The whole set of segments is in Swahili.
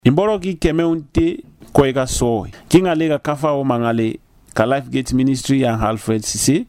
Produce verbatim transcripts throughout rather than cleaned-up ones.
Imboro ki keme unte koiga so. Kinga lega kafa o mangale ka Life Gate Ministry and Alfred Sisi.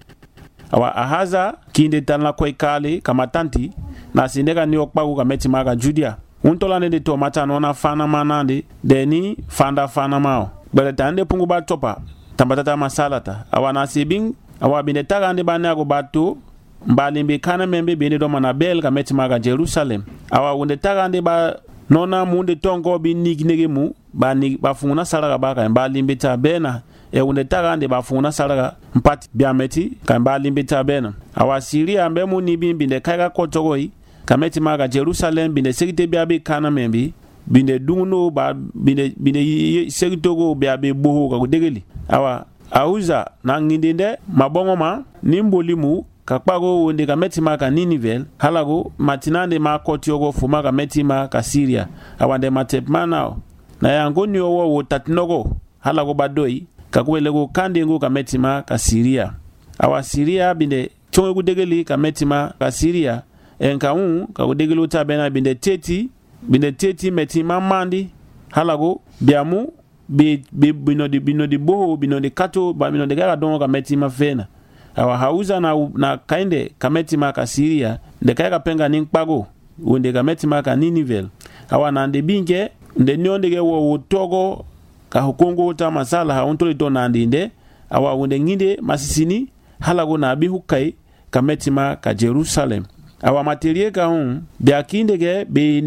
Awa ahaza kinde tanla koikale kamatanti na sindega ni okpagu ka meti maga Judia. Untola ne de to mata nona fana manande deni fanda fana mao. Bale tande pungu ba topa tambatata masalata. Awa nasibing awa bine taga ande bane ago bato mbalimbe kana membe bine do manabel ka meti maga Jerusalem. Awa unde taga ande ba nona munde tongo bi nignege mu ba ni ba funa salaga ba ka mbalimbe ta bena e unde taga ande ba funa salaga mpati biameti ka mbalimbe ta bena. Awa Syria mbe mu ni binde kaiga kotogoi kameti maga Jerusalem binde segite biabe kana membi binde dunguno ba binde binde segitogo biabe boho ka degeli. Awa auza na ngindinde mabongo ma nimbolimu kakpago wonde kameti maga Ninivel halago matinande ma kotiogo fuma kameti maga Syria awande matepmana na yango ni owo wotatinogo halago badoi kakwelego kandengo kameti maga Syria. Awa Syria binde chongo degeli kameti maga Syria enka un ka udegelo tabena binde teti binde teti meti mamandi halago biamu bi bino di bino di boho bino di kato ba bino de gara don ka meti mafena. Awa hauza na na kainde ka meti maka Syria de kaya penga ninkpago unde ka meti maka Ninivel. Awa na nde binge nde nyonde ge wo togo ka hukongo ta masala ha untole to na ndinde awa unde nginde masisini halago na bi hukai ka meti maka Jerusalem. Awa materie ka hun biakinde ge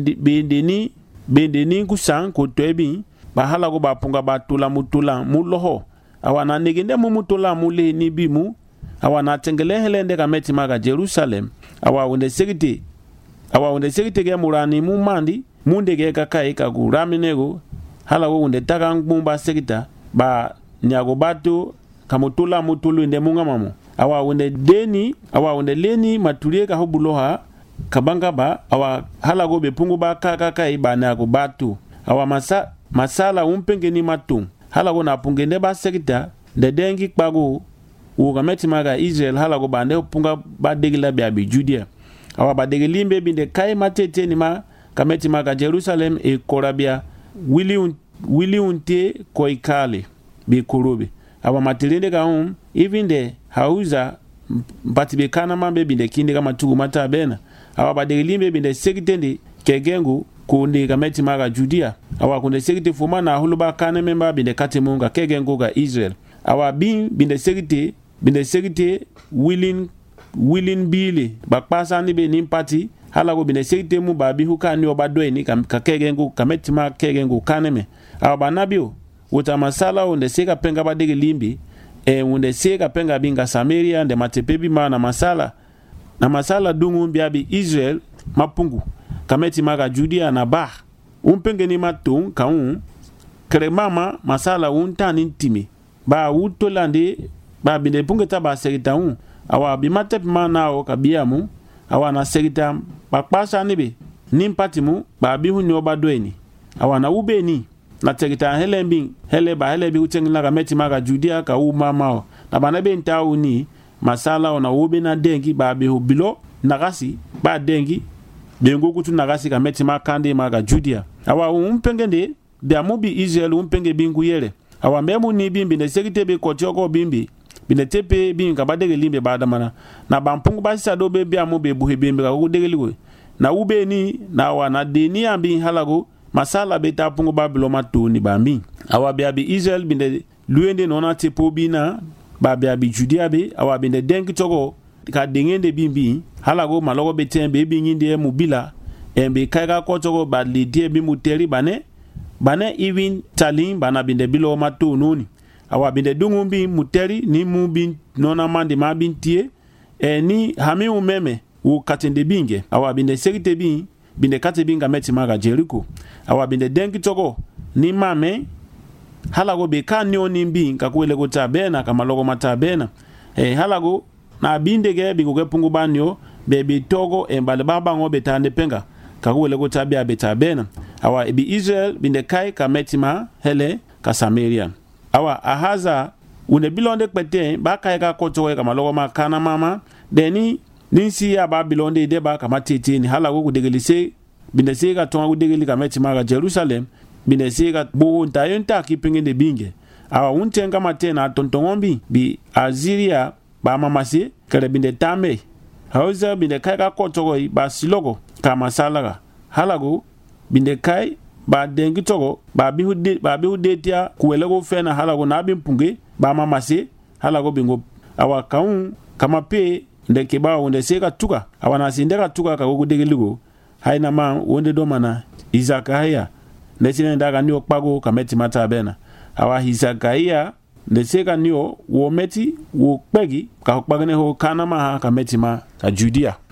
bendeni bendeni kusang ko toebi ba halago ba punga ba tula mutula muloho. Awa na negende mu mutula mule ni bimu awa na tengele helende ka meti maga Jerusalem. Awa unde segite awa unde segite ge murani mu mandi munde ge ka kai ka guraminego halago unde taka ngumba segita ba nyago batu kamutula mutulu inde munga mamu. Awa wende deni awa wende leni matulie ka hobuloha kabanga ba awa halago be pungu ba kaka kai bana go batu awa masa masala umpenge ni matu halago na pungende ba sekita de dengi kpago u gameti maga Israel halago bande punga ba degila be abi Judea. Awa ba degilimbe binde kai matete ni ma kameti maga Jerusalem e korabia wili un, wili unte koikale be korobe. Awa matilende ka hum even de hauza mpatibe kana mambe binde kinde kama tugu mata bena. Awa badelimbe binde sekitende kegengu kunde kameti maga Judea. Awa kunde sekite fuma na huluba kana memba binde kate munga kegengu ga Israel. Awa bin binde sekite binde sekite willing willing bili bakpasa ni be nimpati halago binde sekite mu babi hukani obadwe ni ka kegengu kameti maga kegengu kaneme. Awa banabio uta masala unde seka penga badege limbi e unde seka penga binga Samaria nde matepebi ma na masala na masala dungu biabi Israel mapungu kameti maga Judea na ba umpenge ni matung kaun kremama masala unta nintimi ba utolande ba binde pungeta ba serita un awa bimatep manao kabiamu awa na serita bakpasa nibe nimpatimu ba bihu nyoba doeni awa na ubeni na tegita helembing hele ba hele bi utengila ka meti maga Judea ka u mamao na banabe ntawu ni masala ona ube na dengi ba be bilo nagasi ba dengi dengo kutu nagasi ka meti makande maga Judea. Awa umpengende be amubi Israel umpenge bingu yele awa mbemu ni bimbi ne segite be kotioko bimbi bine tepe bin ka badege limbe badamana na bampungu basisa do be be amubi buhe bimbi ka kudegeligo na ube ni na wa na deni ambi halago masala beta pungu babilo matuni bambi. Awa biabi Israel binde luende nona tepo bina ba biabi Judea be awa binde dengi togo ka dengende bimbi halago malogo betembe binginde mubila embe kaiga ko togo badli die bi muteri bane bane even talim bana binde bilo matu noni awa binde dungumbi muteri ni mubi nona mandi mabintie e ni hami umeme u katende binge awa binde segite bi binde kate binga meti maga Jericho. Awa binde dengi togo ni mame halago be kanyo nimbi kakwele go tabena kama logo matabena e halago na binde ge bingo ge pungu banyo be be togo e mbale baba ngo betande penga kakwele go tabia betabena. Awa ebi Israel binde kai ka meti ma hele ka Samaria. Awa ahaza une bilonde kwete ba kai ka kotowe kama logo makana mama deni ninsi ya Babylon de deba kama tete ni halago kudegelise binde sega tonga udegeli ka metima ga Jerusalem binde sega bo ntayenta kipenge de binge awa untenga matena tontongombi bi Aziria ba mamase kare binde tame hauza binde kai ka kotogo ba silogo ka masalaga halago binde kai ba dengi togo ba bihude ba bihude tia kuelego fena halago na bimpunge ba mamase halago bingo awa kaun kama pe ndeke ba wonde sega tuka awa na sindeka tuka ka go degeligo haina ma wonde do mana Izakaya nesine ndaga ni okpago kameti mata bena awa Izakaya nesega ni wo meti wo kpegi ka okpagane ho kana ma kameti ma ka Judea